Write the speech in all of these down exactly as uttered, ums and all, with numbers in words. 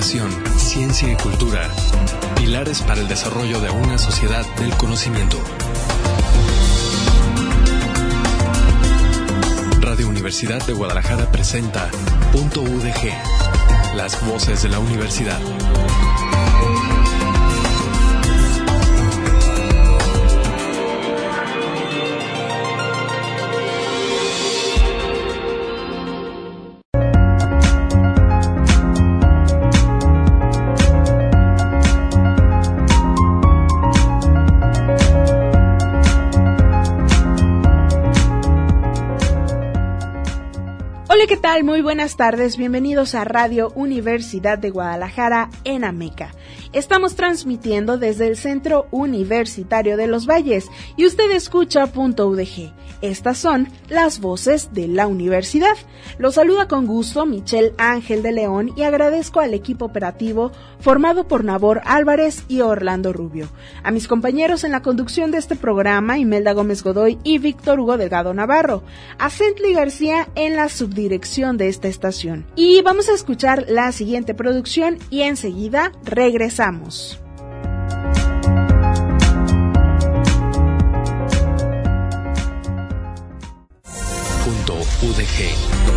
Educación, ciencia y cultura. Pilares para el desarrollo de una sociedad del conocimiento. Radio Universidad de Guadalajara presenta Punto U D G, las voces de la universidad. Hola, ¿qué tal? Muy buenas tardes, bienvenidos a Radio Universidad de Guadalajara en Ameca. Estamos transmitiendo desde el Centro Universitario de los Valles y usted escucha Punto U D G. Estas son las voces de la universidad. Los saluda con gusto Michelle Ángel de León y agradezco al equipo operativo formado por Nabor Álvarez y Orlando Rubio. A mis compañeros en la conducción de este programa, Imelda Gómez Godoy y Víctor Hugo Delgado Navarro. A Cently García en la subdirección de esta estación. Y vamos a escuchar la siguiente producción y enseguida regresamos. Punto U D G.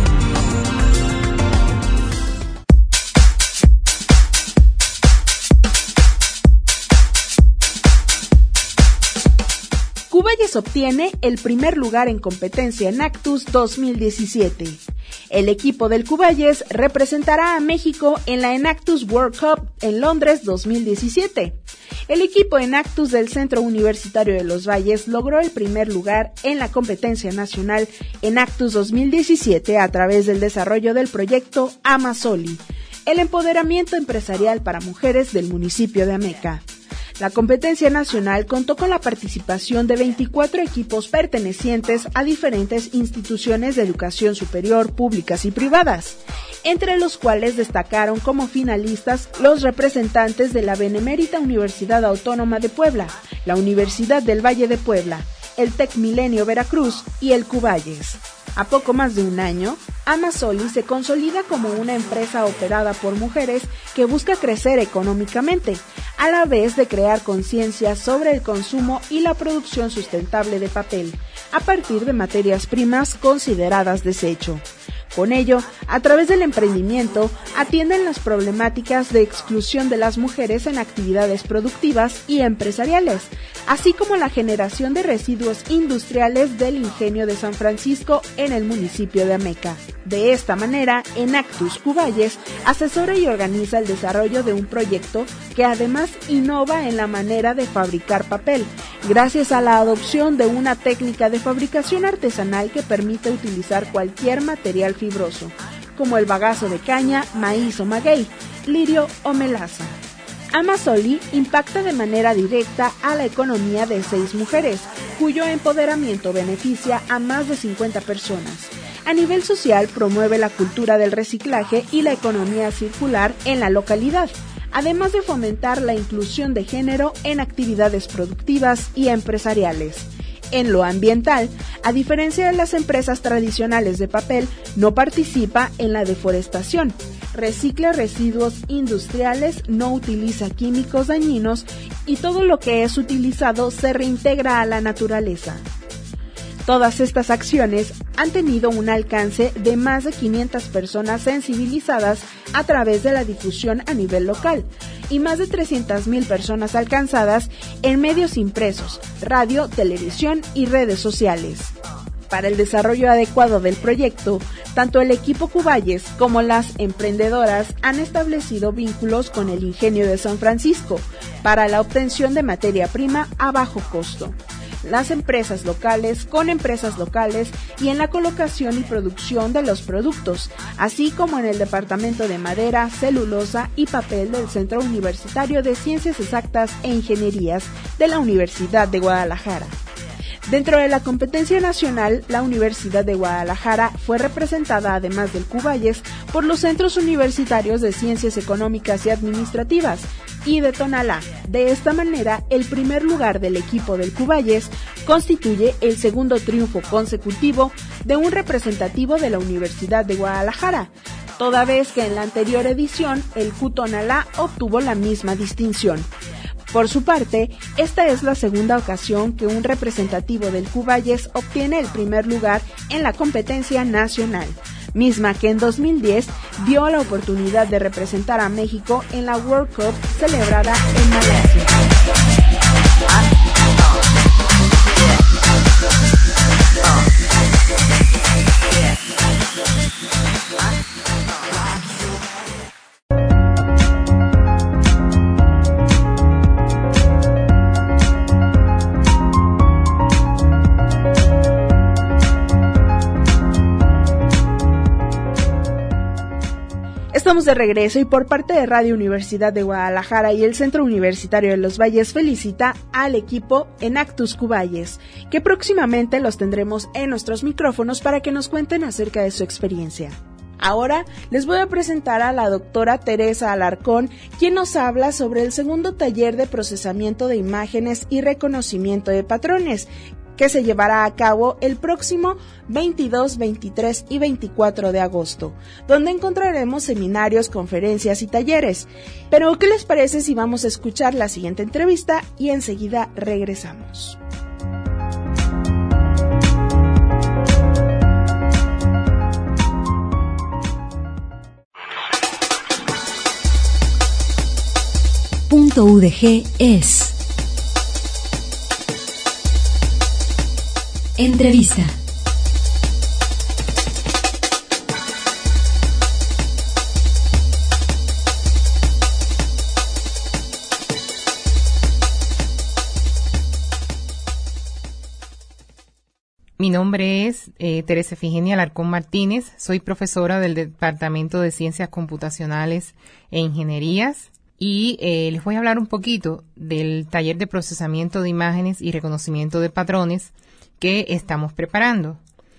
Cuballes obtiene el primer lugar en competencia Enactus dos mil diecisiete. El equipo del Cuballes representará a México en la Enactus World Cup en Londres dos mil diecisiete. El equipo Enactus del Centro Universitario de los Valles logró el primer lugar en la competencia nacional Enactus dos mil diecisiete a través del desarrollo del proyecto Amasoli, el empoderamiento empresarial para mujeres del municipio de Ameca. La competencia nacional contó con la participación de veinticuatro equipos pertenecientes a diferentes instituciones de educación superior, públicas y privadas, entre los cuales destacaron como finalistas los representantes de la Benemérita Universidad Autónoma de Puebla, la Universidad del Valle de Puebla, el Tec Milenio Veracruz y el Cuballes. A poco más de un año, Amasoli se consolida como una empresa operada por mujeres que busca crecer económicamente, a la vez de crear conciencia sobre el consumo y la producción sustentable de papel, a partir de materias primas consideradas desecho. Con ello, a través del emprendimiento, atienden las problemáticas de exclusión de las mujeres en actividades productivas y empresariales, así como la generación de residuos industriales del ingenio de San Francisco en el municipio de Ameca. De esta manera, Enactus Cuballes asesora y organiza el desarrollo de un proyecto que además innova en la manera de fabricar papel, gracias a la adopción de una técnica de fabricación artesanal que permite utilizar cualquier material fibroso, como el bagazo de caña, maíz o maguey, lirio o melaza. Amasoli impacta de manera directa a la economía de seis mujeres, cuyo empoderamiento beneficia a más de cincuenta personas. A nivel social, promueve la cultura del reciclaje y la economía circular en la localidad, además de fomentar la inclusión de género en actividades productivas y empresariales. En lo ambiental, a diferencia de las empresas tradicionales de papel, no participa en la deforestación, recicla residuos industriales, no utiliza químicos dañinos y todo lo que es utilizado se reintegra a la naturaleza. Todas estas acciones han tenido un alcance de más de quinientas personas sensibilizadas a través de la difusión a nivel local y más de trescientas mil personas alcanzadas en medios impresos, radio, televisión y redes sociales. Para el desarrollo adecuado del proyecto, tanto el equipo Cuballes como las emprendedoras han establecido vínculos con el ingenio de San Francisco para la obtención de materia prima a bajo costo. Las empresas locales con empresas locales y en la colocación y producción de los productos, así como en el Departamento de Madera, Celulosa y Papel del Centro Universitario de Ciencias Exactas e Ingenierías de la Universidad de Guadalajara. Dentro de la competencia nacional, la Universidad de Guadalajara fue representada, además del Cuballes, por los Centros Universitarios de Ciencias Económicas y Administrativas y de Tonalá. De esta manera, el primer lugar del equipo del Cuballes constituye el segundo triunfo consecutivo de un representativo de la Universidad de Guadalajara, toda vez que en la anterior edición el Q Tonalá obtuvo la misma distinción. Por su parte, esta es la segunda ocasión que un representativo del Cuballes obtiene el primer lugar en la competencia nacional, misma que en dos mil diez dio la oportunidad de representar a México en la World Cup celebrada en Malasia. Estamos de regreso y por parte de Radio Universidad de Guadalajara y el Centro Universitario de los Valles felicita al equipo Enactus Cuballes, que próximamente los tendremos en nuestros micrófonos para que nos cuenten acerca de su experiencia. Ahora les voy a presentar a la doctora Teresa Alarcón, quien nos habla sobre el segundo taller de procesamiento de imágenes y reconocimiento de patrones, que se llevará a cabo el próximo veintidós, veintitrés y veinticuatro de agosto, donde encontraremos seminarios, conferencias y talleres. Pero, ¿qué les parece si vamos a escuchar la siguiente entrevista y enseguida regresamos? Punto U D G es Entrevista. Mi nombre es eh, Teresa Efigenia Alarcón Martínez, soy profesora del Departamento de Ciencias Computacionales e Ingenierías y eh, les voy a hablar un poquito del taller de procesamiento de imágenes y reconocimiento de patrones que estamos preparando.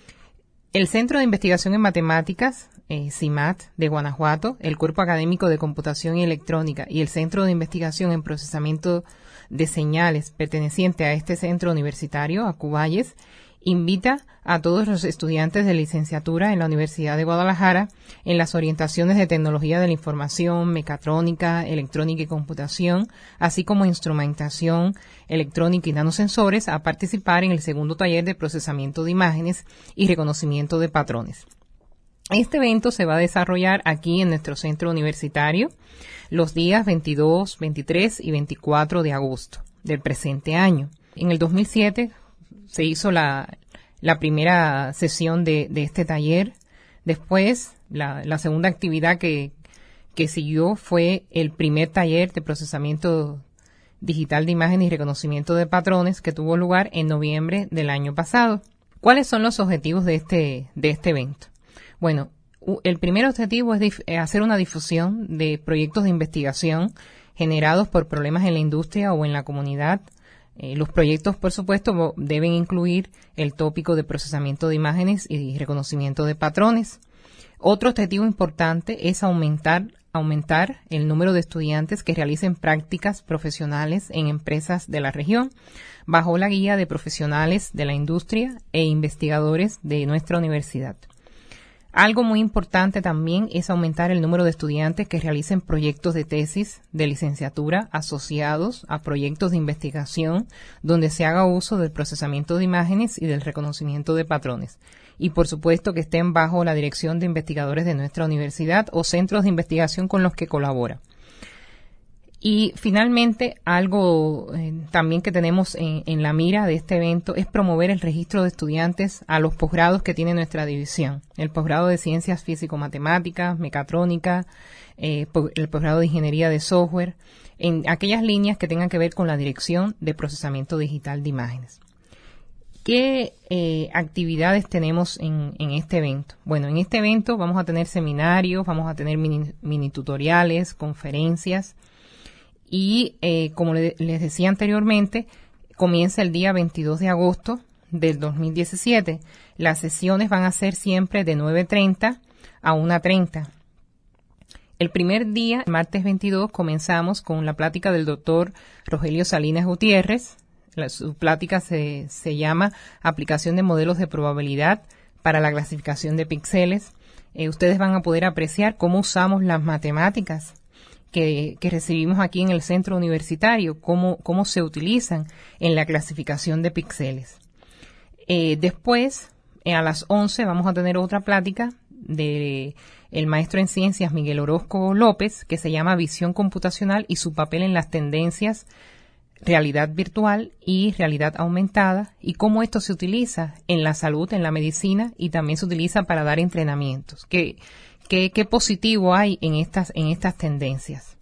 El Centro de Investigación en Matemáticas, eh, CIMAT, de Guanajuato, el Cuerpo Académico de Computación y Electrónica y el Centro de Investigación en Procesamiento de Señales perteneciente a este centro universitario, a Cuballes, invita a todos los estudiantes de licenciatura en la Universidad de Guadalajara en las orientaciones de tecnología de la información, mecatrónica, electrónica y computación, así como instrumentación electrónica y nanosensores, a participar en el segundo taller de procesamiento de imágenes y reconocimiento de patrones. Este evento se va a desarrollar aquí en nuestro centro universitario los días veintidós, veintitrés y veinticuatro de agosto del presente año. En el dos mil siete se hizo la, la primera sesión de, de este taller. Después, la, la segunda actividad que, que siguió fue el primer taller de procesamiento digital de imágenes y reconocimiento de patrones que tuvo lugar en noviembre del año pasado. ¿Cuáles son los objetivos de este, de este evento? Bueno, el primer objetivo es dif- hacer una difusión de proyectos de investigación generados por problemas en la industria o en la comunidad. Eh, los proyectos, por supuesto, deben incluir el tópico de procesamiento de imágenes y reconocimiento de patrones. Otro objetivo importante es aumentar, aumentar el número de estudiantes que realicen prácticas profesionales en empresas de la región, bajo la guía de profesionales de la industria e investigadores de nuestra universidad. Algo muy importante también es aumentar el número de estudiantes que realicen proyectos de tesis de licenciatura asociados a proyectos de investigación donde se haga uso del procesamiento de imágenes y del reconocimiento de patrones. Y por supuesto que estén bajo la dirección de investigadores de nuestra universidad o centros de investigación con los que colabora. Y finalmente, algo eh, también que tenemos en, en la mira de este evento es promover el registro de estudiantes a los posgrados que tiene nuestra división. El posgrado de Ciencias Físico-Matemáticas, Mecatrónica, eh, el posgrado de Ingeniería de Software, en aquellas líneas que tengan que ver con la dirección de procesamiento digital de imágenes. ¿Qué eh, actividades tenemos en, en este evento? Bueno, en este evento vamos a tener seminarios, vamos a tener mini, mini tutoriales, conferencias. Y eh, como le, les decía anteriormente, comienza el día veintidós de agosto del dos mil diecisiete. Las sesiones van a ser siempre de nueve treinta a una treinta. El primer día, el martes veintidós, comenzamos con la plática del doctor Rogelio Salinas Gutiérrez. La, su plática se, se llama Aplicación de modelos de probabilidad para la clasificación de píxeles. eh, ustedes van a poder apreciar cómo usamos las matemáticas que, que recibimos aquí en el centro universitario, cómo, cómo se utilizan en la clasificación de píxeles. Eh, después, eh, a las once, vamos a tener otra plática de el maestro en ciencias Miguel Orozco López, que se llama Visión Computacional y su papel en las tendencias realidad virtual y realidad aumentada, y cómo esto se utiliza en la salud, en la medicina, y también se utiliza para dar entrenamientos. ¿Qué, qué, qué positivo hay en estas, en estas tendencias?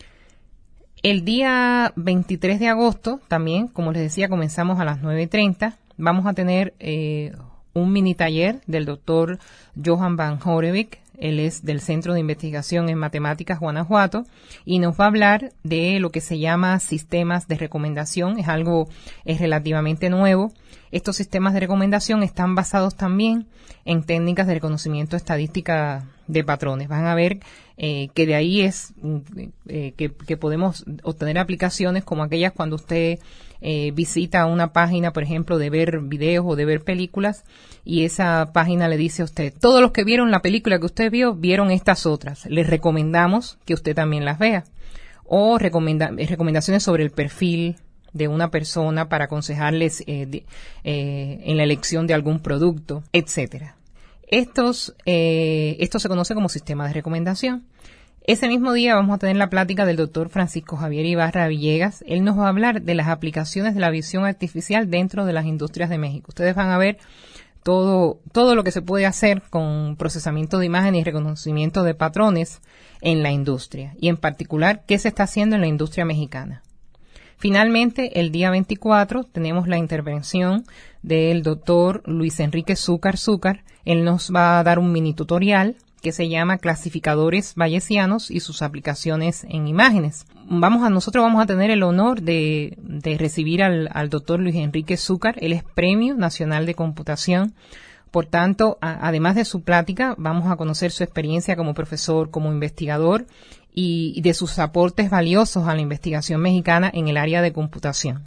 El día veintitrés de agosto, también, como les decía, comenzamos a las nueve y treinta. Vamos a tener eh, un mini taller del doctor Johan van Horevik. Él es del Centro de Investigación en Matemáticas Guanajuato y nos va a hablar de lo que se llama sistemas de recomendación. Es algo es relativamente nuevo. Estos sistemas de recomendación están basados también en técnicas de reconocimiento estadística de patrones. Van a ver eh, que de ahí es eh, que, que podemos obtener aplicaciones como aquellas cuando usted eh, visita una página, por ejemplo, de ver videos o de ver películas, y esa página le dice a usted, todos los que vieron la película que usted vio, vieron estas otras. Les recomendamos que usted también las vea. O recomenda, recomendaciones sobre el perfil de una persona para aconsejarles eh, de, eh, en la elección de algún producto, etcétera. Estos, eh, esto se conoce como sistema de recomendación. Ese mismo día vamos a tener la plática del doctor Francisco Javier Ibarra Villegas. Él nos va a hablar de las aplicaciones de la visión artificial dentro de las industrias de México. Ustedes van a ver todo, todo lo que se puede hacer con procesamiento de imágenes y reconocimiento de patrones en la industria, y en particular qué se está haciendo en la industria mexicana. Finalmente, el día veinticuatro tenemos la intervención del doctor Luis Enrique Zúcar Zúcar. Él nos va a dar un mini tutorial que se llama Clasificadores Bayesianos y sus aplicaciones en imágenes. Vamos a, nosotros vamos a tener el honor de, de recibir al, al doctor Luis Enrique Zúcar. Él es Premio Nacional de Computación. Por tanto, a, además de su plática, vamos a conocer su experiencia como profesor, como investigador, y, y de sus aportes valiosos a la investigación mexicana en el área de computación.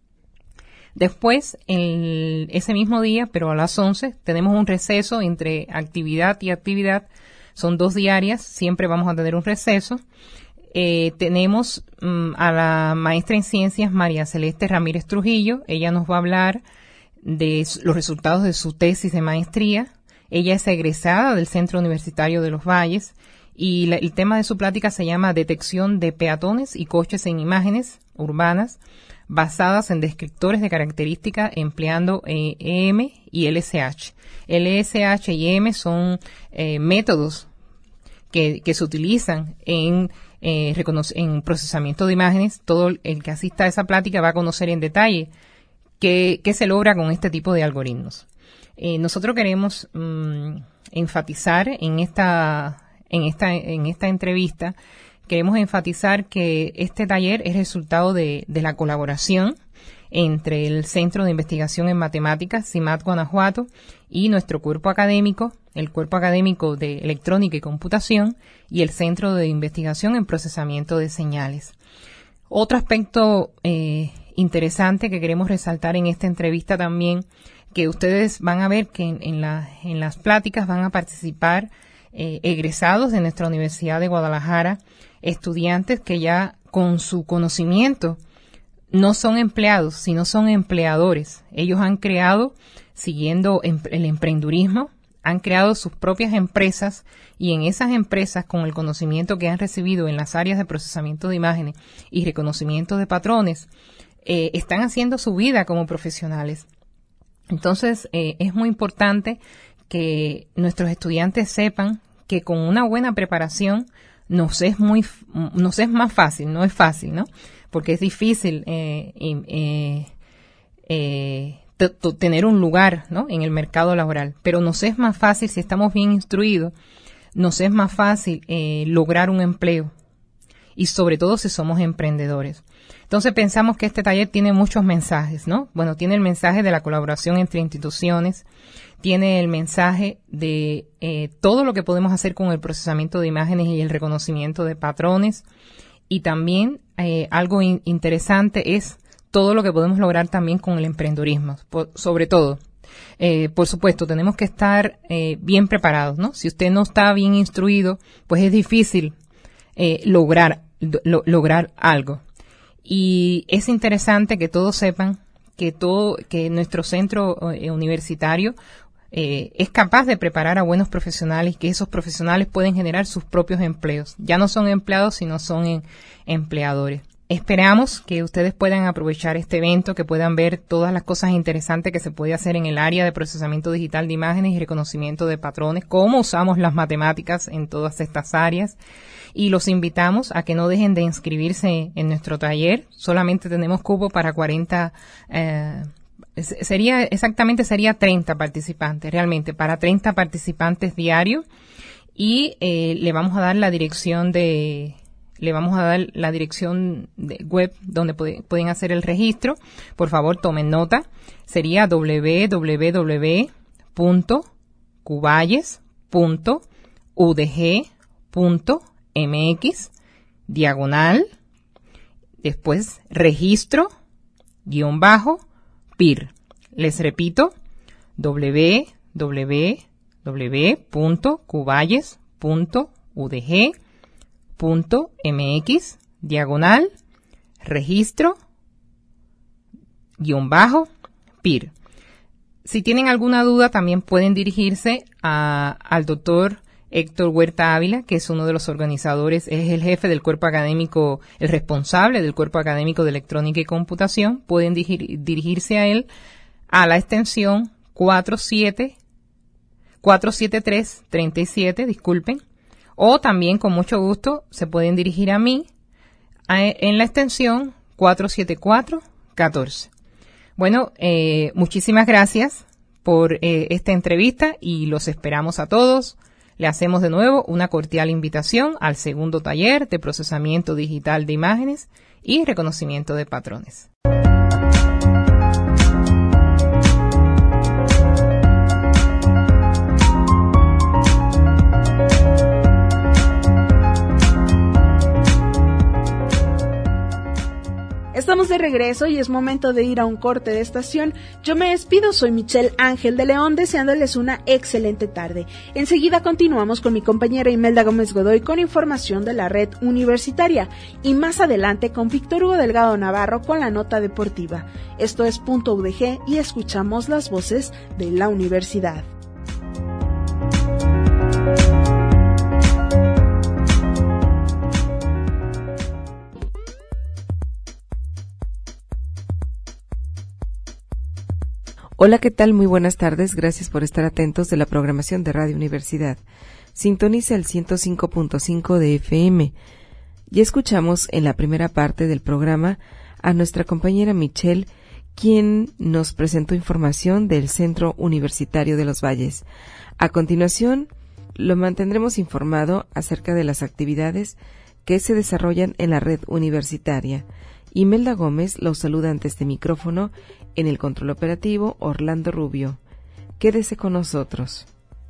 Después, el, ese mismo día, pero a las once, tenemos un receso entre actividad y actividad. Son dos diarias, siempre vamos a tener un receso. Eh, tenemos um, a la maestra en ciencias María Celeste Ramírez Trujillo. Ella nos va a hablar de los resultados de su tesis de maestría. Ella es egresada del Centro Universitario de los Valles y la, el tema de su plática se llama Detección de peatones y coches en imágenes urbanas basadas en descriptores de características empleando eh, E M y L S H. L S H y E M son eh, métodos que, que se utilizan en, eh, en procesamiento de imágenes. Todo el que asista a esa plática va a conocer en detalle qué, qué se logra con este tipo de algoritmos. Eh, nosotros queremos um, enfatizar en esta, en esta, en esta entrevista Queremos enfatizar que este taller es resultado de, de la colaboración entre el Centro de Investigación en Matemáticas, CIMAT Guanajuato, y nuestro cuerpo académico, el Cuerpo Académico de Electrónica y Computación, y el Centro de Investigación en Procesamiento de Señales. Otro aspecto eh, interesante que queremos resaltar en esta entrevista también, que ustedes van a ver que en, en, la, en las pláticas van a participar eh, egresados de nuestra Universidad de Guadalajara, estudiantes que ya con su conocimiento no son empleados, sino son empleadores. Ellos han creado, siguiendo el emprendurismo, han creado sus propias empresas, y en esas empresas, con el conocimiento que han recibido en las áreas de procesamiento de imágenes y reconocimiento de patrones, eh, están haciendo su vida como profesionales. Entonces, eh, es muy importante que nuestros estudiantes sepan que con una buena preparación nos es muy, nos es más fácil, no es fácil, ¿no? Porque es difícil eh, eh, eh, t- t- tener un lugar, ¿no?, en el mercado laboral, pero nos es más fácil si estamos bien instruidos, nos es más fácil eh, lograr un empleo, y sobre todo si somos emprendedores. Entonces pensamos que este taller tiene muchos mensajes, ¿no? Bueno, tiene el mensaje de la colaboración entre instituciones, tiene el mensaje de eh, todo lo que podemos hacer con el procesamiento de imágenes y el reconocimiento de patrones, y también eh, algo in- interesante es todo lo que podemos lograr también con el emprendedurismo, por, sobre todo Eh, por supuesto, tenemos que estar eh, bien preparados, ¿no? Si usted no está bien instruido, pues es difícil eh, lograr lo, lograr algo. Y es interesante que todos sepan que todo que nuestro centro eh, universitario eh, es capaz de preparar a buenos profesionales, que esos profesionales pueden generar sus propios empleos. Ya no son empleados, sino son en, empleadores. Esperamos que ustedes puedan aprovechar este evento, que puedan ver todas las cosas interesantes que se puede hacer en el área de procesamiento digital de imágenes y reconocimiento de patrones, cómo usamos las matemáticas en todas estas áreas. Y los invitamos a que no dejen de inscribirse en nuestro taller. Solamente tenemos cupo para cuarenta, eh, sería, exactamente sería treinta participantes, realmente, para treinta participantes diarios. Y eh, le vamos a dar la dirección de... Le vamos a dar la dirección de web donde puede, pueden hacer el registro. Por favor, tomen nota. Sería doble u doble u doble u punto cuballes punto u d g punto m x diagonal, después registro, guión bajo, P I R. Les repito, doble u doble u doble u punto cuballes punto u d g punto m x diagonal registro guión bajo P I R. Si tienen alguna duda, también pueden dirigirse a, al doctor Héctor Huerta Ávila, que es uno de los organizadores, es el jefe del cuerpo académico, el responsable del cuerpo académico de electrónica y computación. Pueden dirigir, dirigirse a él a la extensión cuatro siete tres tres siete, disculpen. O también, con mucho gusto, se pueden dirigir a mí a, en la extensión cuatro siete cuatro uno cuatro. Bueno, eh, muchísimas gracias por eh, esta entrevista y los esperamos a todos. Le hacemos de nuevo una cordial invitación al segundo taller de procesamiento digital de imágenes y reconocimiento de patrones. Estamos de regreso y es momento de ir a un corte de estación. Yo me despido, soy Michelle Ángel de León, deseándoles una excelente tarde. Enseguida continuamos con mi compañera Imelda Gómez Godoy con información de la red universitaria y más adelante con Víctor Hugo Delgado Navarro con la nota deportiva. Esto es Punto U D G y escuchamos las voces de la universidad. Hola, ¿qué tal? Muy buenas tardes. Gracias por estar atentos de la programación de Radio Universidad. Sintoniza el ciento cinco punto cinco de F M. Ya escuchamos en la primera parte del programa a nuestra compañera Michelle, quien nos presentó información del Centro Universitario de los Valles. A continuación, lo mantendremos informado acerca de las actividades que se desarrollan en la red universitaria. Imelda Gómez los saluda ante este micrófono. En el control operativo, Orlando Rubio. Quédese con nosotros.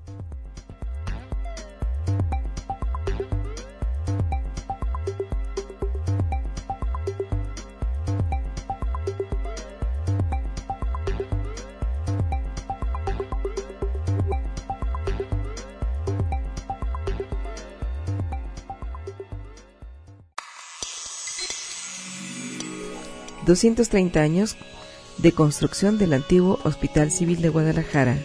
doscientos treinta años de construcción del antiguo Hospital Civil de Guadalajara.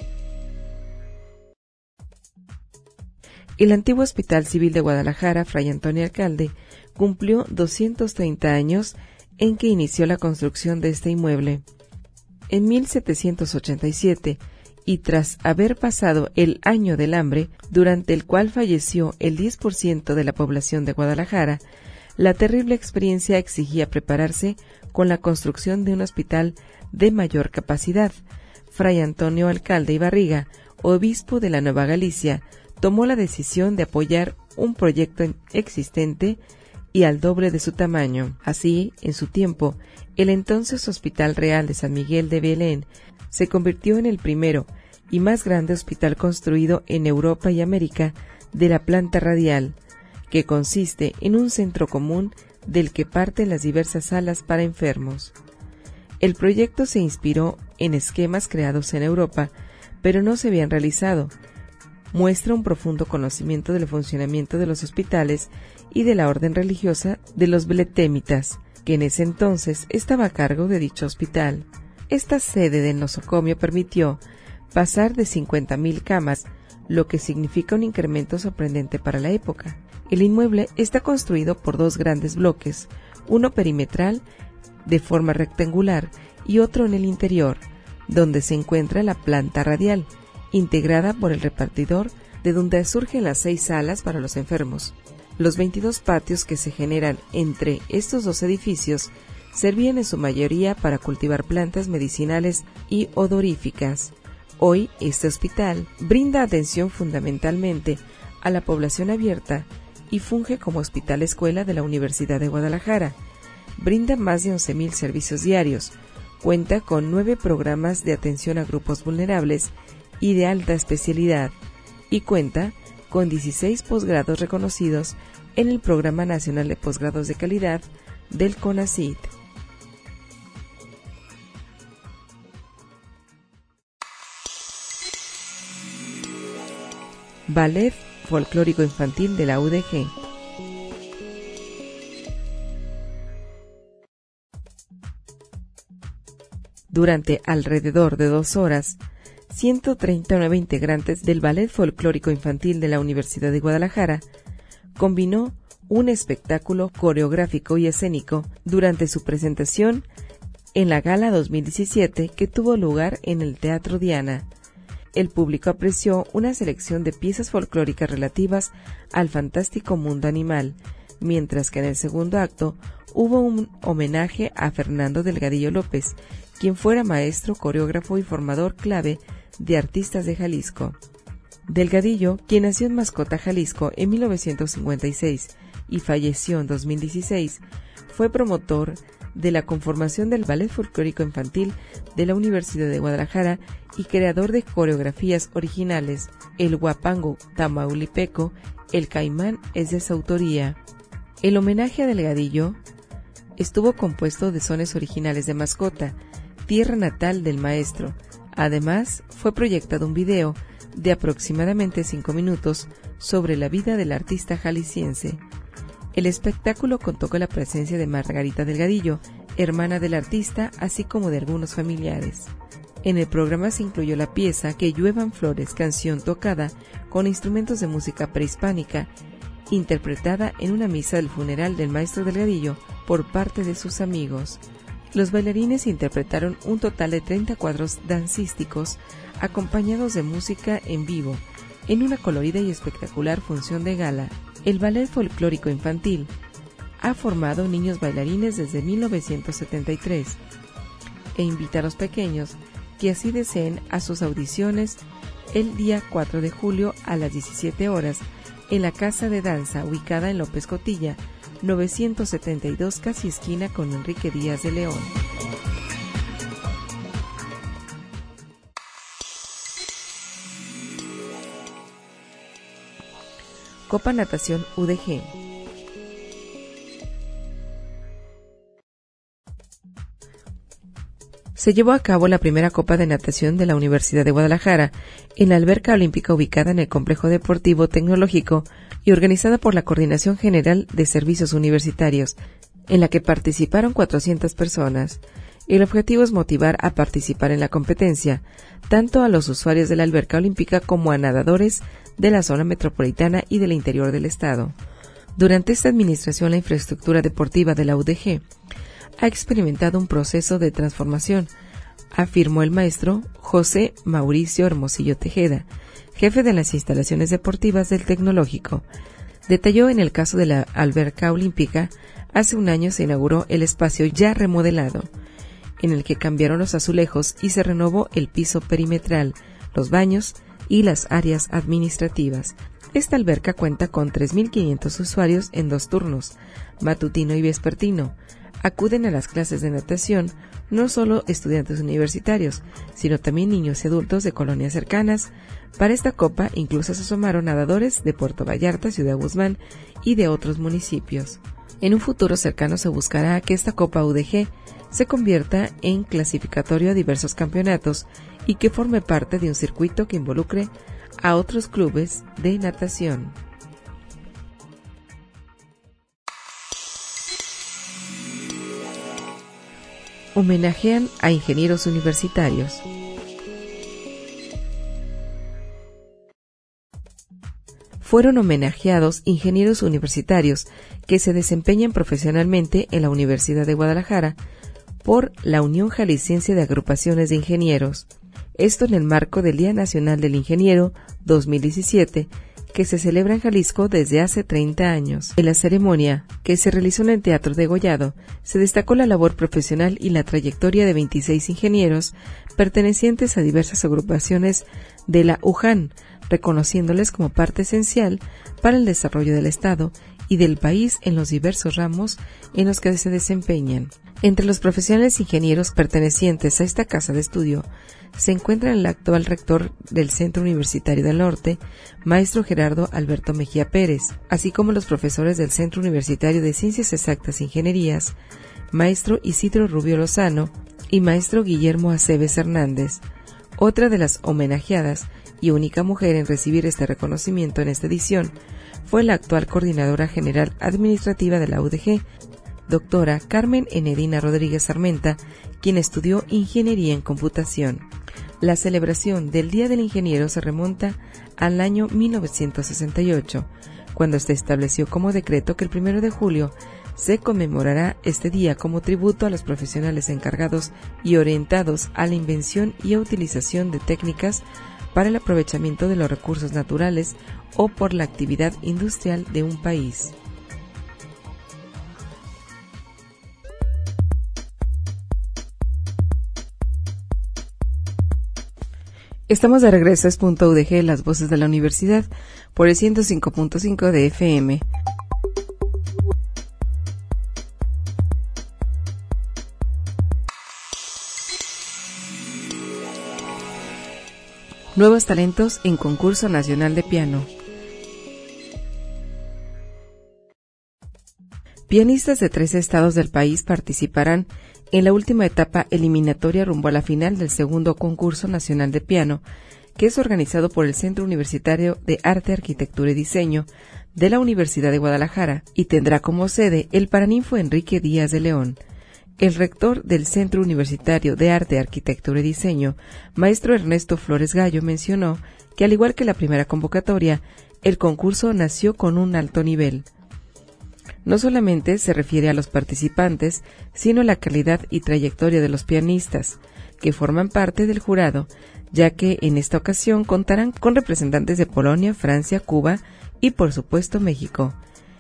El antiguo Hospital Civil de Guadalajara, Fray Antonio Alcalde, cumplió doscientos treinta años en que inició la construcción de este inmueble. En mil setecientos ochenta y siete, y tras haber pasado el año del hambre, durante el cual falleció el diez por ciento de la población de Guadalajara, la terrible experiencia exigía prepararse con la construcción de un hospital de mayor capacidad. Fray Antonio Alcalde y Barriga, obispo de la Nueva Galicia, tomó la decisión de apoyar un proyecto existente y al doble de su tamaño. Así, en su tiempo, el entonces Hospital Real de San Miguel de Belén se convirtió en el primero y más grande hospital construido en Europa y América de la planta radial, que consiste en un centro común del que parten las diversas salas para enfermos. El proyecto se inspiró en esquemas creados en Europa, pero no se habían realizado. Muestra un profundo conocimiento del funcionamiento de los hospitales y de la orden religiosa de los beletemitas, que en ese entonces estaba a cargo de dicho hospital. Esta sede del nosocomio permitió pasar de cincuenta mil camas, lo que significa un incremento sorprendente para la época. El inmueble está construido por dos grandes bloques, uno perimetral de forma rectangular y otro en el interior, donde se encuentra la planta radial, integrada por el repartidor, de donde surgen las seis salas para los enfermos. Los veintidós patios que se generan entre estos dos edificios servían en su mayoría para cultivar plantas medicinales y odoríficas. Hoy, este hospital brinda atención fundamentalmente a la población abierta y funge como hospital escuela de la Universidad de Guadalajara. Brinda más de once mil servicios diarios, cuenta con nueve programas de atención a grupos vulnerables y de alta especialidad, y cuenta con dieciséis posgrados reconocidos en el Programa Nacional de Posgrados de Calidad del CONACYT. Ballet Folclórico Infantil de la U D G. Durante alrededor de dos horas, ciento treinta y nueve integrantes del Ballet Folclórico Infantil de la Universidad de Guadalajara combinó un espectáculo coreográfico y escénico durante su presentación en la Gala dos mil diecisiete que tuvo lugar en el Teatro Diana. El público apreció una selección de piezas folclóricas relativas al fantástico mundo animal, mientras que en el segundo acto hubo un homenaje a Fernando Delgadillo López, quien fuera maestro, coreógrafo y formador clave de artistas de Jalisco. Delgadillo, quien nació en Mascota, Jalisco, en mil novecientos cincuenta y seis y falleció en dos mil dieciséis, fue promotor de la conformación del Ballet Folclórico Infantil de la Universidad de Guadalajara y creador de coreografías originales. El guapango tamaulipeco, El Caimán, es de su autoría. El homenaje a Delgadillo estuvo compuesto de sones originales de Mascota, tierra natal del maestro. Además, fue proyectado un video de aproximadamente cinco minutos sobre la vida del artista jalisciense. El espectáculo contó con la presencia de Margarita Delgadillo, hermana del artista, así como de algunos familiares. En el programa se incluyó la pieza Que lluevan flores, canción tocada con instrumentos de música prehispánica, interpretada en una misa del funeral del maestro Delgadillo por parte de sus amigos. Los bailarines interpretaron un total de treinta cuadros dancísticos acompañados de música en vivo, en una colorida y espectacular función de gala. El Ballet Folclórico Infantil ha formado niños bailarines desde mil novecientos setenta y tres e invita a los pequeños que así deseen a sus audiciones el día cuatro de julio a las diecisiete horas en la Casa de Danza ubicada en López Cotilla, novecientos setenta y dos, casi esquina con Enrique Díaz de León. Copa Natación U D G. Se llevó a cabo la primera Copa de Natación de la Universidad de Guadalajara en la alberca olímpica ubicada en el Complejo Deportivo Tecnológico y organizada por la Coordinación General de Servicios Universitarios, en la que participaron cuatrocientas personas. El objetivo es motivar a participar en la competencia, tanto a los usuarios de la alberca olímpica como a nadadores de la zona metropolitana y del interior del estado. Durante esta administración, la infraestructura deportiva de la U D G ha experimentado un proceso de transformación, afirmó el maestro José Mauricio Hermosillo Tejeda, jefe de las instalaciones deportivas del Tecnológico. Detalló en el caso de la alberca olímpica, hace un año se inauguró el espacio ya remodelado, en el que cambiaron los azulejos y se renovó el piso perimetral, los baños y las áreas administrativas. Esta alberca cuenta con tres mil quinientos usuarios en dos turnos, matutino y vespertino. Acuden a las clases de natación no solo estudiantes universitarios, sino también niños y adultos de colonias cercanas. Para esta copa incluso se asomaron nadadores de Puerto Vallarta, Ciudad Guzmán y de otros municipios. En un futuro cercano se buscará que esta Copa U D G se convierta en clasificatorio a diversos campeonatos y que forme parte de un circuito que involucre a otros clubes de natación. Homenajean a ingenieros universitarios. Fueron homenajeados ingenieros universitarios que se desempeñan profesionalmente en la Universidad de Guadalajara por la Unión Jalisciense de Agrupaciones de Ingenieros. Esto en el marco del Día Nacional del Ingeniero dos mil diecisiete, que se celebra en Jalisco desde hace treinta años. En la ceremonia, que se realizó en el Teatro Degollado, se destacó la labor profesional y la trayectoria de veintiséis ingenieros pertenecientes a diversas agrupaciones de la U J A N, reconociéndoles como parte esencial para el desarrollo del Estado y del país en los diversos ramos en los que se desempeñan. Entre los profesionales ingenieros pertenecientes a esta casa de estudio se encuentra el actual rector del Centro Universitario del Norte, maestro Gerardo Alberto Mejía Pérez, así como los profesores del Centro Universitario de Ciencias Exactas e Ingenierías, maestro Isidro Rubio Lozano y maestro Guillermo Aceves Hernández. Otra de las homenajeadas y única mujer en recibir este reconocimiento en esta edición fue la actual coordinadora general administrativa de la U D G, doctora Carmen Enedina Rodríguez Armenta, quien estudió Ingeniería en Computación. La celebración del Día del Ingeniero se remonta al año mil novecientos sesenta y ocho, cuando se estableció como decreto que el primero de julio se conmemorará este día como tributo a los profesionales encargados y orientados a la invención y a utilización de técnicas para el aprovechamiento de los recursos naturales o por la actividad industrial de un país. Estamos de regreso, es Punto U D G, las voces de la universidad, por el ciento cinco punto cinco de F M. Nuevos talentos en concurso nacional de piano. Pianistas de trece estados del país participarán en la última etapa eliminatoria rumbo a la final del segundo concurso nacional de piano, que es organizado por el Centro Universitario de Arte, Arquitectura y Diseño de la Universidad de Guadalajara y tendrá como sede el paraninfo Enrique Díaz de León. El rector del Centro Universitario de Arte, Arquitectura y Diseño, maestro Ernesto Flores Gallo, mencionó que al igual que la primera convocatoria, el concurso nació con un alto nivel. No solamente se refiere a los participantes, sino a la calidad y trayectoria de los pianistas, que forman parte del jurado, ya que en esta ocasión contarán con representantes de Polonia, Francia, Cuba y, por supuesto, México.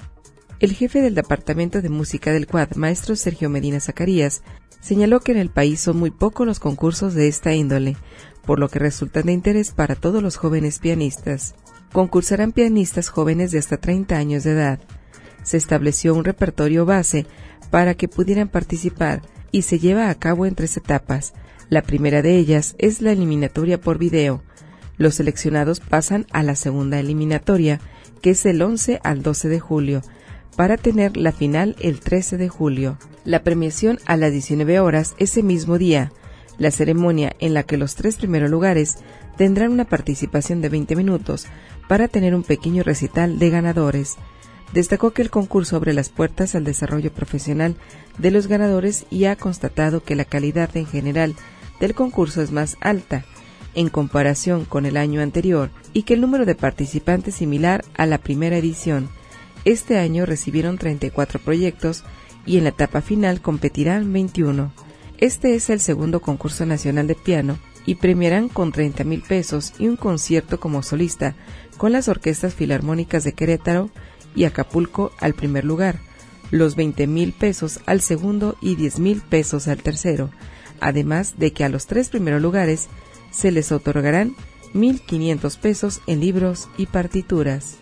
El jefe del Departamento de Música del C U A D, maestro Sergio Medina Zacarías, señaló que en el país son muy pocos los concursos de esta índole, por lo que resultan de interés para todos los jóvenes pianistas. Concursarán pianistas jóvenes de hasta treinta años de edad. Se estableció un repertorio base para que pudieran participar y se lleva a cabo en tres etapas. La primera de ellas es la eliminatoria por video. Los seleccionados pasan a la segunda eliminatoria, que es del once al doce de julio, para tener la final el trece de julio. La premiación a las diecinueve horas ese mismo día. La ceremonia en la que los tres primeros lugares tendrán una participación de veinte minutos para tener un pequeño recital de ganadores. Destacó que el concurso abre las puertas al desarrollo profesional de los ganadores y ha constatado que la calidad en general del concurso es más alta en comparación con el año anterior y que el número de participantes es similar a la primera edición. Este año recibieron treinta y cuatro proyectos y en la etapa final competirán veintiuno. Este es el segundo concurso nacional de piano y premiarán con treinta mil pesos y un concierto como solista con las orquestas filarmónicas de Querétaro y Acapulco al primer lugar, los veinte mil pesos al segundo y diez mil pesos al tercero, además de que a los tres primeros lugares se les otorgarán mil quinientos pesos en libros y partituras.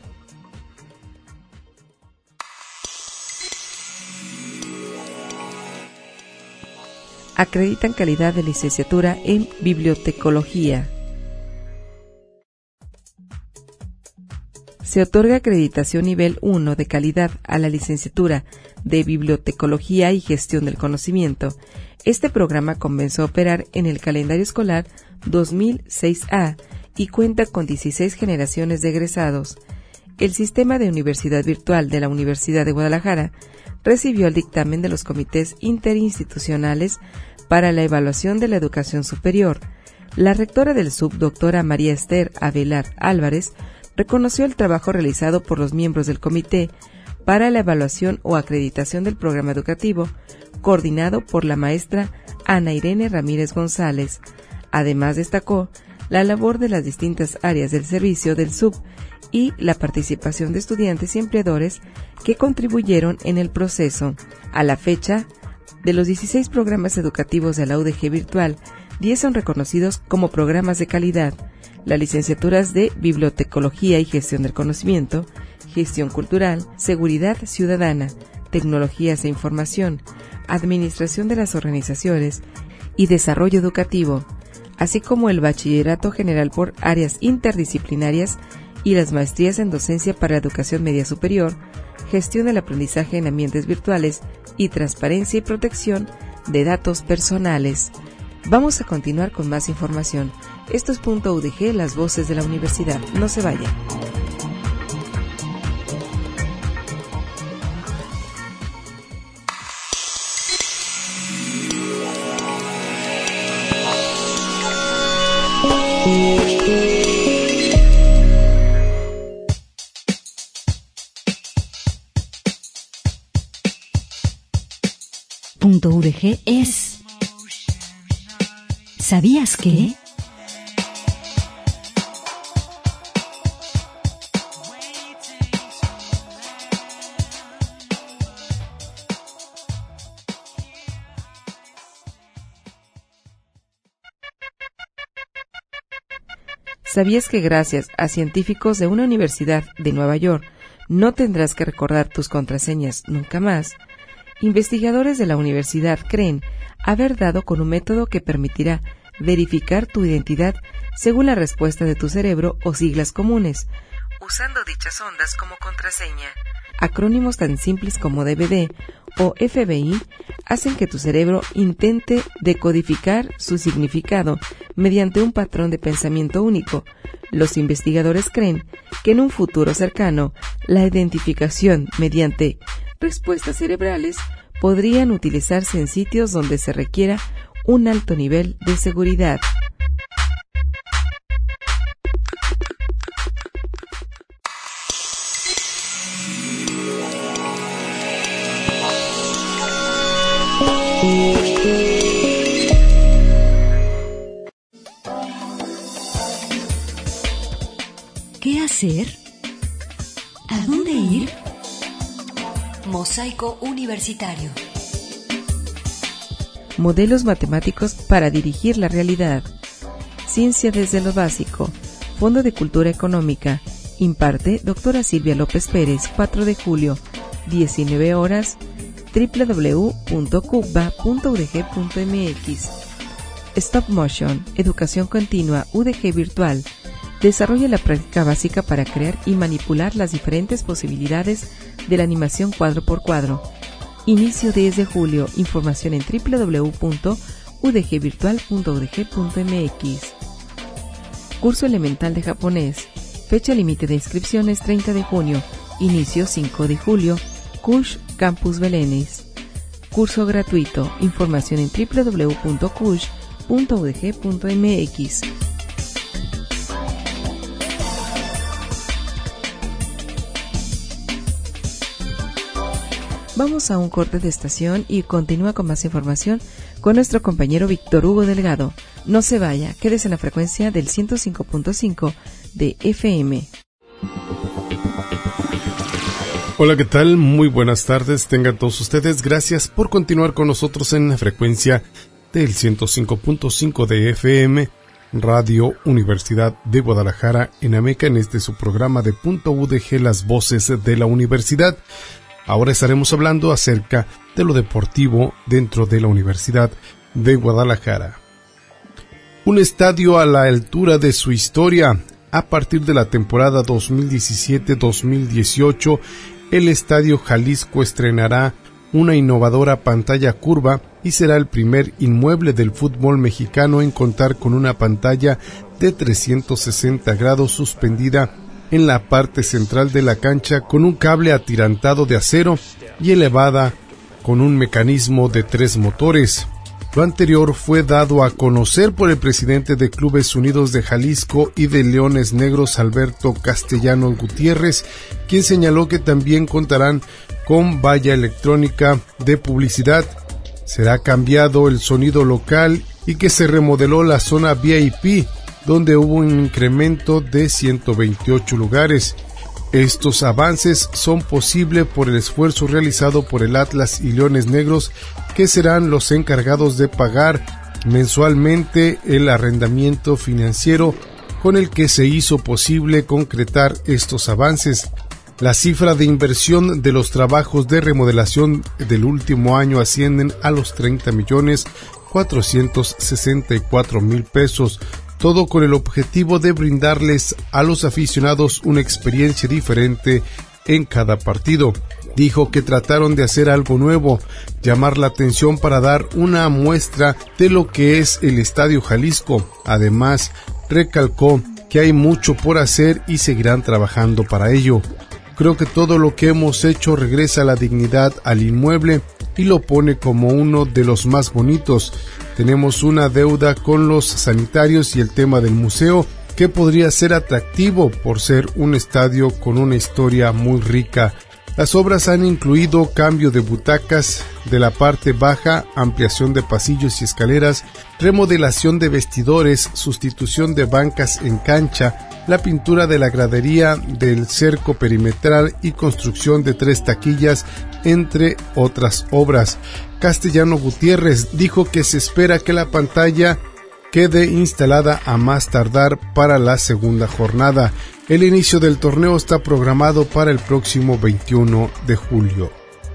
Acreditan calidad de licenciatura en bibliotecología. Se otorga acreditación nivel uno de calidad a la licenciatura de Bibliotecología y Gestión del Conocimiento. Este programa comenzó a operar en el calendario escolar dos mil seis A y cuenta con dieciséis generaciones de egresados. El sistema de universidad virtual de la Universidad de Guadalajara recibió el dictamen de los comités interinstitucionales para la evaluación de la educación superior. La rectora del S U B, doctora María Esther Avelar Álvarez, reconoció el trabajo realizado por los miembros del comité para la evaluación o acreditación del programa educativo, coordinado por la maestra Ana Irene Ramírez González. Además, destacó la labor de las distintas áreas del servicio del S U B y la participación de estudiantes y empleadores que contribuyeron en el proceso. A la fecha, de los dieciséis programas educativos de la U D G virtual, diez son reconocidos como programas de calidad. Las licenciaturas de Bibliotecología y Gestión del Conocimiento, Gestión Cultural, Seguridad Ciudadana, Tecnologías e Información, Administración de las Organizaciones y Desarrollo Educativo, así como el Bachillerato General por áreas interdisciplinarias y las maestrías en Docencia para Educación Media Superior, Gestión del Aprendizaje en Ambientes Virtuales y Transparencia y Protección de Datos Personales. Vamos a continuar con más información. Esto es Punto U D G, las voces de la universidad. No se vayan. Punto U D G es... ¿Sabías que? ¿Sabías que gracias a científicos de una universidad de Nueva York no tendrás que recordar tus contraseñas nunca más? Investigadores de la universidad creen haber dado con un método que permitirá verificar tu identidad según la respuesta de tu cerebro o siglas comunes, usando dichas ondas como contraseña. Acrónimos tan simples como D V D o F B I hacen que tu cerebro intente decodificar su significado mediante un patrón de pensamiento único. Los investigadores creen que en un futuro cercano, la identificación mediante respuestas cerebrales podrían utilizarse en sitios donde se requiera un alto nivel de seguridad. ¿Qué hacer? ¿A dónde ir? Mosaico Universitario. Modelos matemáticos para dirigir la realidad. Ciencia desde lo básico. Fondo de Cultura Económica. Imparte doctora Silvia López Pérez, cuatro de julio, diecinueve horas, doble u doble u doble u punto cuba punto u d g punto m x. Stop Motion, Educación Continua, U D G Virtual. Desarrolla la práctica básica para crear y manipular las diferentes posibilidades de la animación cuadro por cuadro. Inicio diez de julio. Información en doble u doble u doble u punto u d g virtual punto u d g punto m x. Curso elemental de japonés. Fecha límite de inscripciones treinta de junio. Inicio cinco de julio. Kush Campus Belénes. Curso gratuito. Información en doble u doble u doble u punto kush punto u d g punto m x. Vamos a un corte de estación y continúa con más información con nuestro compañero Víctor Hugo Delgado. No se vaya, quédese en la frecuencia del ciento cinco punto cinco de F M. Hola, ¿qué tal? Muy buenas tardes, tengan todos ustedes. Gracias por continuar con nosotros en la frecuencia del ciento cinco punto cinco de F M, Radio Universidad de Guadalajara en Ameca, en este su programa de Punto U D G, las voces de la universidad. Ahora estaremos hablando acerca de lo deportivo dentro de la Universidad de Guadalajara. Un estadio a la altura de su historia. a partir de la temporada dos mil diecisiete dos mil dieciocho, el Estadio Jalisco estrenará una innovadora pantalla curva y será el primer inmueble del fútbol mexicano en contar con una pantalla de trescientos sesenta grados suspendida en la parte central de la cancha con un cable atirantado de acero y elevada con un mecanismo de tres motores. Lo anterior fue dado a conocer por el presidente de Clubes Unidos de Jalisco y de Leones Negros, Alberto Castellanos Gutiérrez, quien señaló que también contarán con valla electrónica de publicidad. Será cambiado el sonido local y que se remodeló la zona V I P, donde hubo un incremento de ciento veintiocho lugares. Estos avances son posibles por el esfuerzo realizado por el Atlas y Leones Negros, que serán los encargados de pagar mensualmente el arrendamiento financiero con el que se hizo posible concretar estos avances. La cifra de inversión de los trabajos de remodelación del último año ascienden a los treinta millones cuatrocientos sesenta y cuatro mil pesos, todo con el objetivo de brindarles a los aficionados una experiencia diferente en cada partido. Dijo que trataron de hacer algo nuevo, llamar la atención para dar una muestra de lo que es el Estadio Jalisco. Además, recalcó que hay mucho por hacer y seguirán trabajando para ello. Creo que todo lo que hemos hecho regresa la dignidad al inmueble y lo pone como uno de los más bonitos. Tenemos una deuda con los sanitarios y el tema del museo, que podría ser atractivo por ser un estadio con una historia muy rica. Las obras han incluido cambio de butacas de la parte baja, ampliación de pasillos y escaleras, remodelación de vestidores, sustitución de bancas en cancha, la pintura de la gradería del cerco perimetral y construcción de tres taquillas, entre otras obras. Castellano Gutiérrez dijo que se espera que la pantalla quede instalada a más tardar para la segunda jornada. El inicio del torneo está programado para el próximo veintiuno de julio.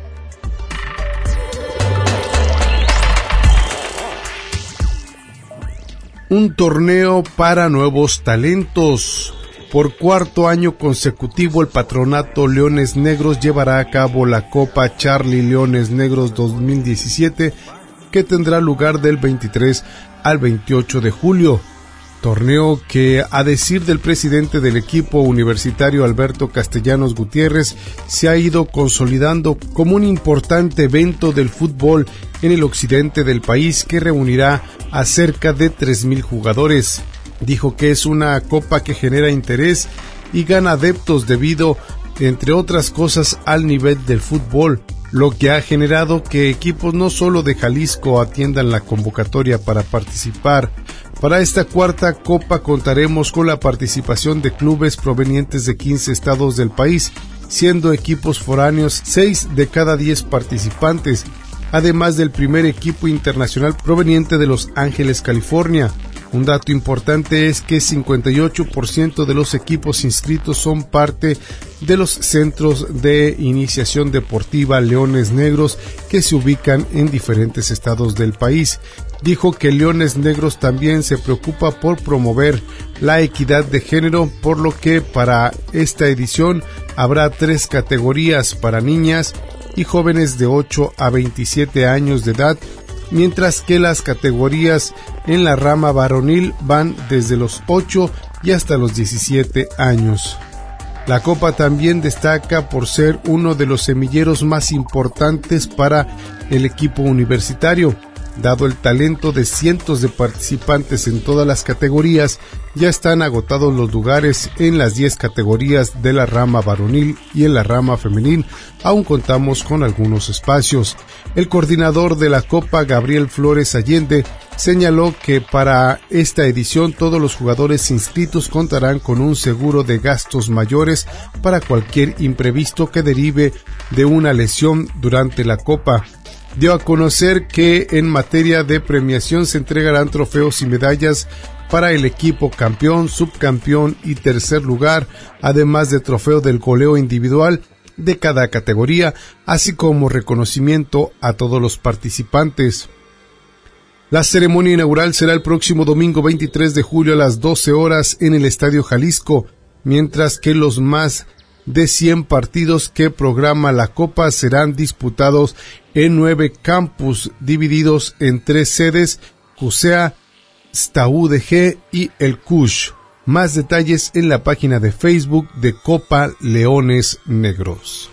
Un torneo para nuevos talentos. Por cuarto año consecutivo, el Patronato Leones Negros llevará a cabo la Copa Charlie Leones Negros dos mil diecisiete, que tendrá lugar del veintitrés al veintiocho de julio. Torneo que, a decir del presidente del equipo universitario Alberto Castellanos Gutiérrez, se ha ido consolidando como un importante evento del fútbol en el occidente del país que reunirá a cerca de tres mil jugadores. Dijo que es una copa que genera interés y gana adeptos debido, entre otras cosas, al nivel del fútbol, lo que ha generado que equipos no solo de Jalisco atiendan la convocatoria para participar. Para esta cuarta copa contaremos con la participación de clubes provenientes de quince estados del país, siendo equipos foráneos seis de cada diez participantes, además del primer equipo internacional proveniente de Los Ángeles, California. Un dato importante es que cincuenta y ocho por ciento de los equipos inscritos son parte de los centros de iniciación deportiva Leones Negros, que se ubican en diferentes estados del país. Dijo que Leones Negros también se preocupa por promover la equidad de género, por lo que para esta edición habrá tres categorías para niñas y jóvenes de ocho a veintisiete años de edad, mientras que las categorías en la rama varonil van desde los ocho y hasta los diecisiete años. La Copa también destaca por ser uno de los semilleros más importantes para el equipo universitario. Dado el talento de cientos de participantes en todas las categorías, ya están agotados los lugares en las diez categorías de la rama varonil y en la rama femenil aún contamos con algunos espacios. El coordinador de la Copa, Gabriel Flores Allende, señaló que para esta edición todos los jugadores inscritos contarán con un seguro de gastos mayores para cualquier imprevisto que derive de una lesión durante la Copa. Dio a conocer que en materia de premiación se entregarán trofeos y medallas para el equipo campeón, subcampeón y tercer lugar, además de trofeo del goleo individual de cada categoría, así como reconocimiento a todos los participantes. La ceremonia inaugural será el próximo domingo veintitrés de julio a las doce horas en el Estadio Jalisco, mientras que los más de cien partidos que programa la Copa serán disputados en nueve campus divididos en tres sedes, CUSEA, STAUDG y el C U S H. Más detalles en la página de Facebook de Copa Leones Negros.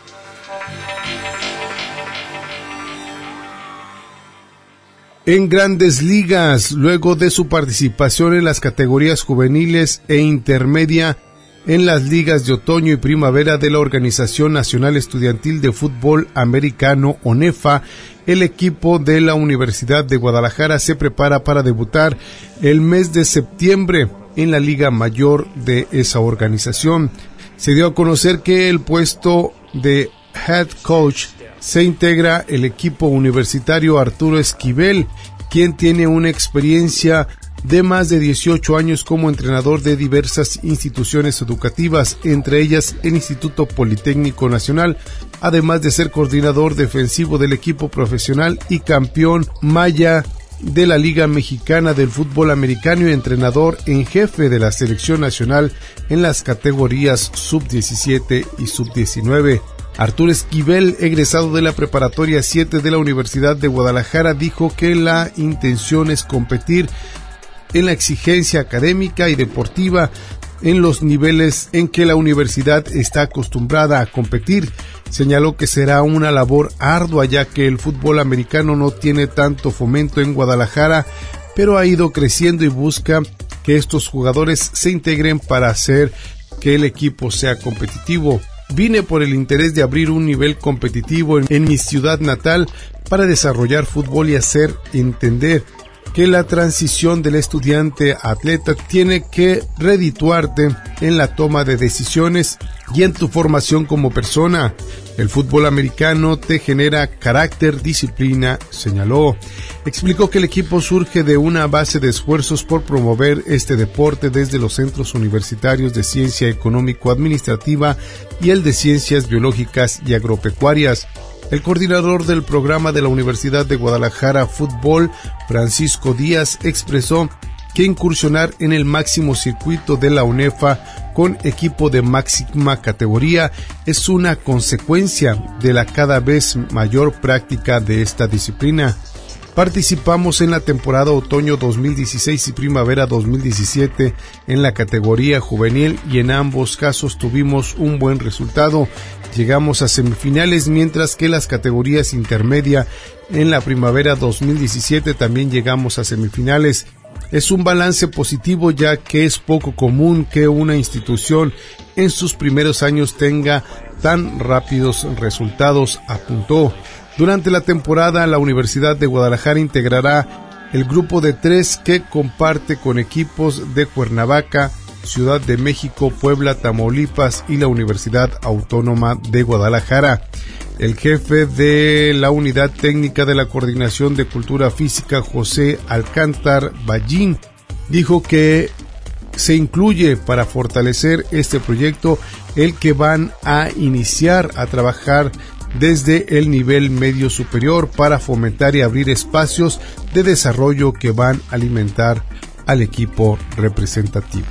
En Grandes Ligas, luego de su participación en las categorías juveniles e intermedia en las ligas de otoño y primavera de la Organización Nacional Estudiantil de Fútbol Americano, ONEFA, el equipo de la Universidad de Guadalajara se prepara para debutar el mes de septiembre en la Liga Mayor de esa organización. Se dio a conocer que el puesto de head coach se integra el equipo universitario Arturo Esquivel, quien tiene una experiencia de más de dieciocho años como entrenador de diversas instituciones educativas, entre ellas el Instituto Politécnico Nacional, además de ser coordinador defensivo del equipo profesional y campeón maya de la Liga Mexicana del Fútbol Americano y entrenador en jefe de la selección nacional en las categorías sub diecisiete y sub diecinueve. Arturo Esquivel, egresado de la Preparatoria siete de la Universidad de Guadalajara, dijo que la intención es competir en la exigencia académica y deportiva en los niveles en que la universidad está acostumbrada a competir. Señaló que será una labor ardua, ya que el fútbol americano no tiene tanto fomento en Guadalajara, pero ha ido creciendo y busca que estos jugadores se integren para hacer que el equipo sea competitivo. Vine por el interés de abrir un nivel competitivo en, en mi ciudad natal para desarrollar fútbol y hacer entender que la transición del estudiante a atleta tiene que redituarte en la toma de decisiones y en tu formación como persona. El fútbol americano te genera carácter, disciplina, señaló. Explicó que el equipo surge de una base de esfuerzos por promover este deporte desde los centros universitarios de ciencia económico-administrativa y el de ciencias biológicas y agropecuarias. El coordinador del programa de la Universidad de Guadalajara Fútbol, Francisco Díaz, expresó que incursionar en el máximo circuito de la ONEFA con equipo de máxima categoría es una consecuencia de la cada vez mayor práctica de esta disciplina. Participamos en la temporada otoño dos mil dieciséis y primavera dos mil diecisiete en la categoría juvenil y en ambos casos tuvimos un buen resultado. Llegamos a semifinales, mientras que las categorías intermedia en la primavera dos mil diecisiete también llegamos a semifinales. Es un balance positivo, ya que es poco común que una institución en sus primeros años tenga tan rápidos resultados, apuntó. Durante la temporada, la Universidad de Guadalajara integrará el grupo de tres que comparte con equipos de Cuernavaca, Ciudad de México, Puebla, Tamaulipas y la Universidad Autónoma de Guadalajara. El jefe de la Unidad Técnica de la Coordinación de Cultura Física, José Alcántar Ballín, dijo que se incluye para fortalecer este proyecto el que van a iniciar a trabajar desde el nivel medio superior para fomentar y abrir espacios de desarrollo que van a alimentar al equipo representativo.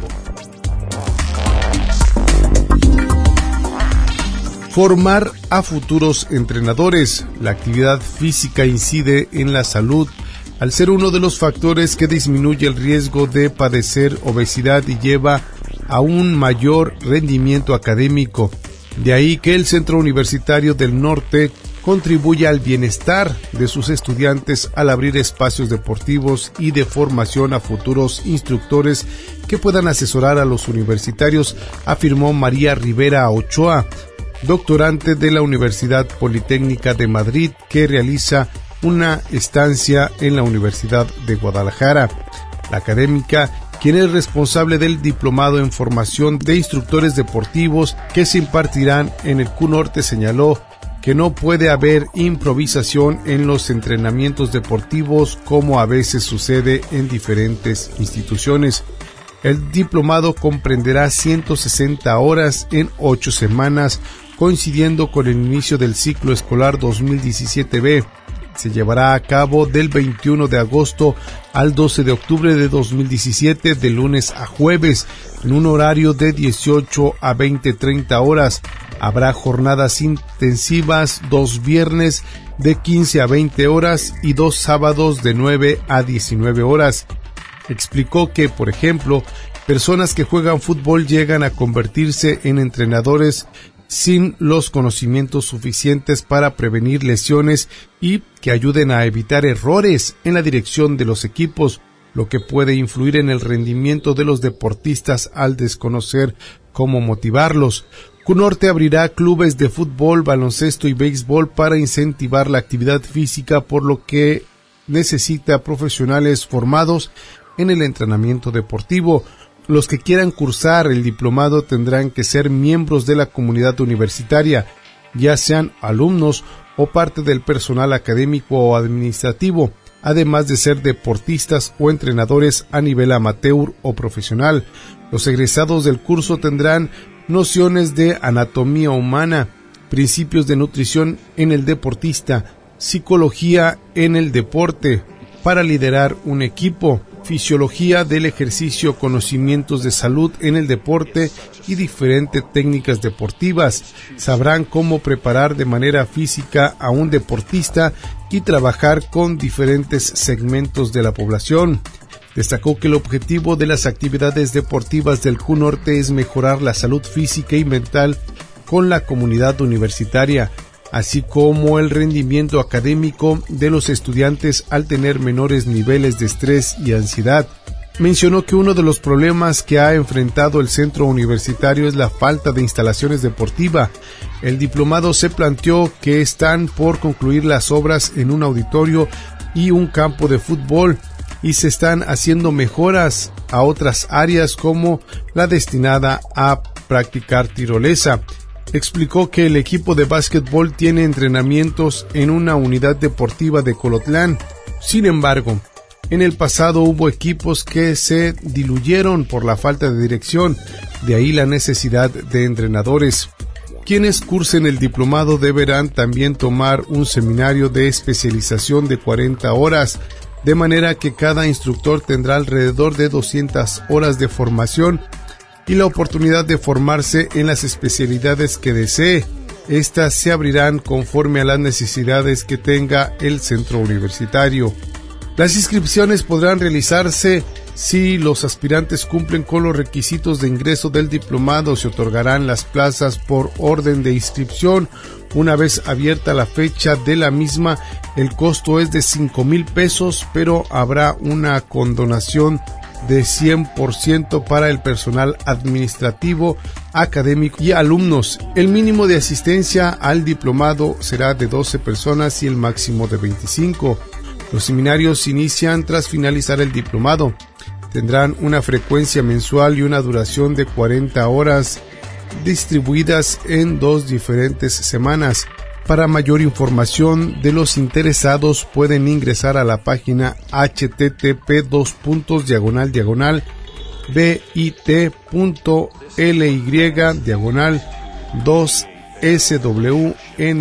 Formar a futuros entrenadores. La actividad física incide en la salud al ser uno de los factores que disminuye el riesgo de padecer obesidad y lleva a un mayor rendimiento académico. De ahí que el Centro Universitario del Norte contribuye al bienestar de sus estudiantes al abrir espacios deportivos y de formación a futuros instructores que puedan asesorar a los universitarios, afirmó María Rivera Ochoa, doctorante de la Universidad Politécnica de Madrid, que realiza una estancia en la Universidad de Guadalajara. La académica, quien es responsable del diplomado en formación de instructores deportivos que se impartirán en el Q Norte, señaló que no puede haber improvisación en los entrenamientos deportivos como a veces sucede en diferentes instituciones. El diplomado comprenderá ciento sesenta horas en ocho semanas, coincidiendo con el inicio del ciclo escolar dos mil diecisiete B. se llevará a cabo del veintiuno de agosto al doce de octubre de dos mil diecisiete, de lunes a jueves, en un horario de dieciocho a veinte treinta horas. Habrá jornadas intensivas dos viernes de quince a veinte horas y dos sábados de nueve a diecinueve horas. Explicó que, por ejemplo, personas que juegan fútbol llegan a convertirse en entrenadores sin los conocimientos suficientes para prevenir lesiones y que ayuden a evitar errores en la dirección de los equipos, lo que puede influir en el rendimiento de los deportistas al desconocer cómo motivarlos. CUNORTE abrirá clubes de fútbol, baloncesto y béisbol para incentivar la actividad física, por lo que necesita profesionales formados en el entrenamiento deportivo. Los que quieran cursar el diplomado tendrán que ser miembros de la comunidad universitaria, ya sean alumnos o parte del personal académico o administrativo, además de ser deportistas o entrenadores a nivel amateur o profesional. Los egresados del curso tendrán nociones de anatomía humana, principios de nutrición en el deportista, psicología en el deporte, para liderar un equipo, fisiología del ejercicio, conocimientos de salud en el deporte y diferentes técnicas deportivas. Sabrán cómo preparar de manera física a un deportista y trabajar con diferentes segmentos de la población. Destacó que el objetivo de las actividades deportivas del CUNORTE es mejorar la salud física y mental con la comunidad universitaria, así como el rendimiento académico de los estudiantes al tener menores niveles de estrés y ansiedad. Mencionó que uno de los problemas que ha enfrentado el centro universitario es la falta de instalaciones deportivas. El diplomado se planteó que están por concluir las obras en un auditorio y un campo de fútbol, y se están haciendo mejoras a otras áreas como la destinada a practicar tirolesa. Explicó que el equipo de básquetbol tiene entrenamientos en una unidad deportiva de Colotlán. Sin embargo, en el pasado hubo equipos que se diluyeron por la falta de dirección, de ahí la necesidad de entrenadores. Quienes cursen el diplomado deberán también tomar un seminario de especialización de cuarenta horas, de manera que cada instructor tendrá alrededor de doscientas horas de formación y la oportunidad de formarse en las especialidades que desee. Estas se abrirán conforme a las necesidades que tenga el centro universitario. Las inscripciones podrán realizarse si los aspirantes cumplen con los requisitos de ingreso del diplomado. Se otorgarán las plazas por orden de inscripción. Una vez abierta la fecha de la misma, el costo es de cinco mil pesos, pero habrá una condonación de cien por ciento para el personal administrativo, académico y alumnos. El mínimo de asistencia al diplomado será de doce personas y el máximo de veinticinco. Los seminarios inician tras finalizar el diplomado. Tendrán una frecuencia mensual y una duración de cuarenta horas, distribuidas en dos diferentes semanas. Para mayor información de los interesados pueden ingresar a la página http dos puntos diagonal diagonal bit punto ly diagonal dos swmpzw.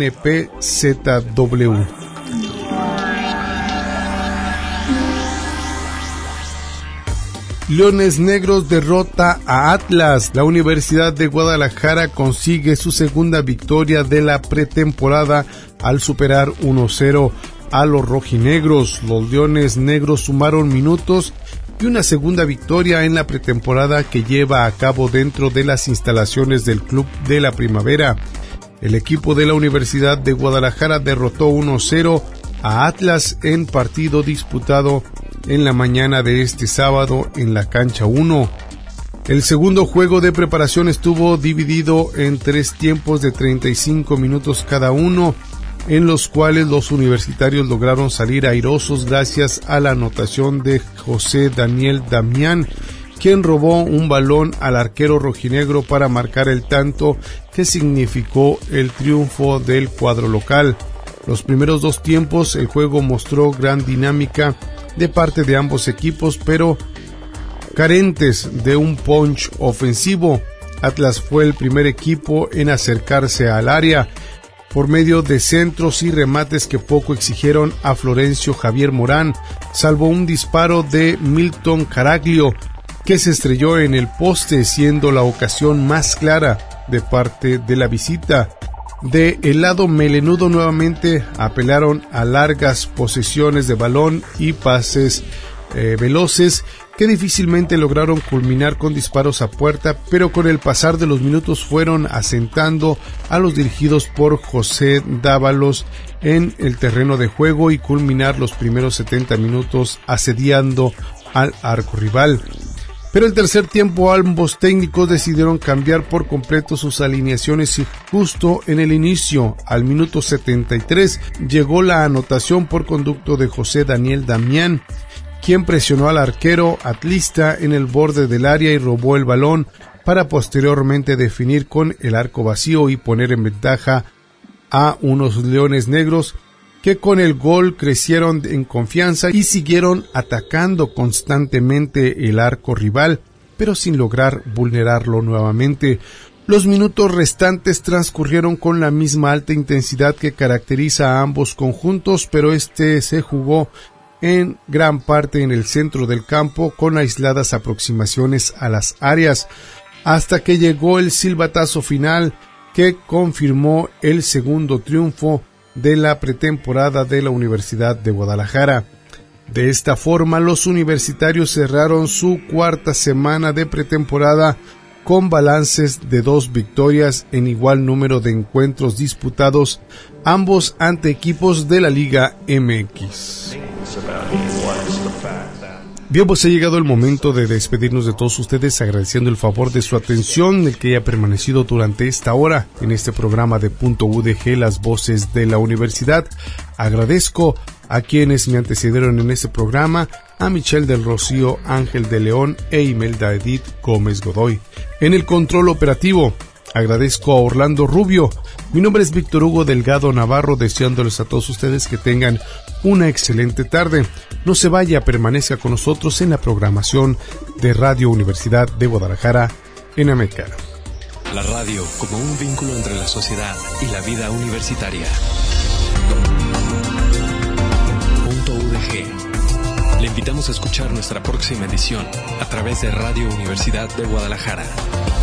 Leones Negros derrota a Atlas. La Universidad de Guadalajara consigue su segunda victoria de la pretemporada al superar uno cero a los rojinegros. Los Leones Negros sumaron minutos y una segunda victoria en la pretemporada que lleva a cabo dentro de las instalaciones del Club de la Primavera. El equipo de la Universidad de Guadalajara derrotó uno cero a Atlas en partido disputado en la mañana de este sábado en la cancha uno. El segundo juego de preparación estuvo dividido en tres tiempos de treinta y cinco minutos cada uno, en los cuales los universitarios lograron salir airosos gracias a la anotación de José Daniel Damián, quien robó un balón al arquero rojinegro para marcar el tanto que significó el triunfo del cuadro local. Los primeros dos tiempos el juego mostró gran dinámica de parte de ambos equipos, pero carentes de un punch ofensivo. Atlas fue el primer equipo en acercarse al área, por medio de centros y remates que poco exigieron a Florencio Javier Morán, salvo un disparo de Milton Caraglio, que se estrelló en el poste, siendo la ocasión más clara de parte de la visita. De el lado melenudo nuevamente apelaron a largas posesiones de balón y pases eh, veloces que difícilmente lograron culminar con disparos a puerta, pero con el pasar de los minutos fueron asentando a los dirigidos por José Dávalos en el terreno de juego y culminar los primeros setenta minutos asediando al arco rival. Pero el tercer tiempo ambos técnicos decidieron cambiar por completo sus alineaciones y justo en el inicio, al minuto setenta y tres, llegó la anotación por conducto de José Daniel Damián, quien presionó al arquero atlista en el borde del área y robó el balón para posteriormente definir con el arco vacío y poner en ventaja a unos Leones Negros que con el gol crecieron en confianza y siguieron atacando constantemente el arco rival, pero sin lograr vulnerarlo nuevamente. Los minutos restantes transcurrieron con la misma alta intensidad que caracteriza a ambos conjuntos, pero este se jugó en gran parte en el centro del campo con aisladas aproximaciones a las áreas, hasta que llegó el silbatazo final que confirmó el segundo triunfo de la pretemporada de la Universidad de Guadalajara. De esta forma, los universitarios cerraron su cuarta semana de pretemporada con balances de dos victorias en igual número de encuentros disputados, ambos ante equipos de la Liga M X. Bien, pues ha llegado el momento de despedirnos de todos ustedes, agradeciendo el favor de su atención, el que haya permanecido durante esta hora en este programa de Punto U D G, las voces de la universidad. Agradezco a quienes me antecedieron en este programa, a Michelle del Rocío, Ángel de León e Imelda Edith Gómez Godoy. En el control operativo, agradezco a Orlando Rubio. Mi nombre es Víctor Hugo Delgado Navarro, deseándoles a todos ustedes que tengan una excelente tarde. No se vaya, permanezca con nosotros en la programación de Radio Universidad de Guadalajara en Americano. La radio como un vínculo entre la sociedad y la vida universitaria. Punto U D G. Le invitamos a escuchar nuestra próxima edición a través de Radio Universidad de Guadalajara.